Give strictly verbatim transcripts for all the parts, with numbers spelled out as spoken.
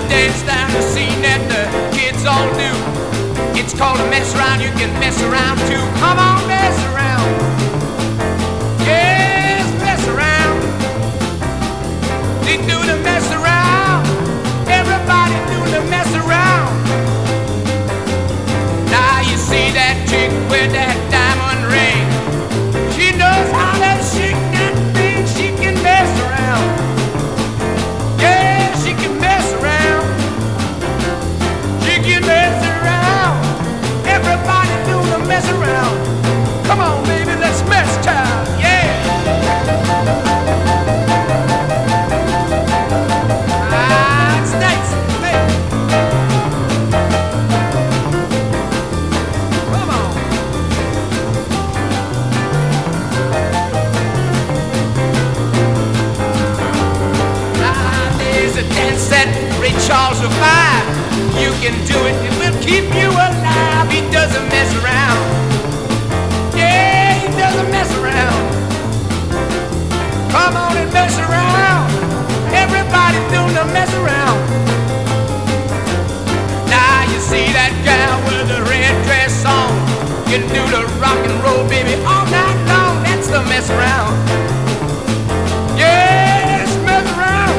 dance down the scene that the kids all do. It's called a mess around, you can mess around too. Come on, mess around. Yes, mess around. They do the mess around. Everybody do the mess around. Now you see that chick with that diamond ring. She knows how to shake that thing. She can mess around. Yeah, she can mess around. She can mess around. Everybody do the mess around. Come on, baby, let's mess time. Yeah. Ah, it's nice, baby. Come on. Ah, there's a dance that Ray Charles will find. You can do it, it will keep you alive. He doesn't mess around. Yeah, he doesn't mess around. Come on and mess around. Everybody doing the mess around. Now you see that gal with the red dress on. You can do the rock and roll, baby, all night long. That's the mess around. Yes, mess around.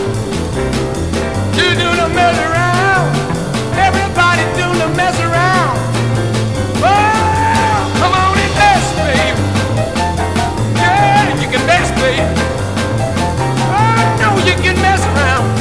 You do the mess around. Everybody do the mess around. Oh, come on and mess, baby. Yeah, you can mess, baby. Oh, no, you can mess around.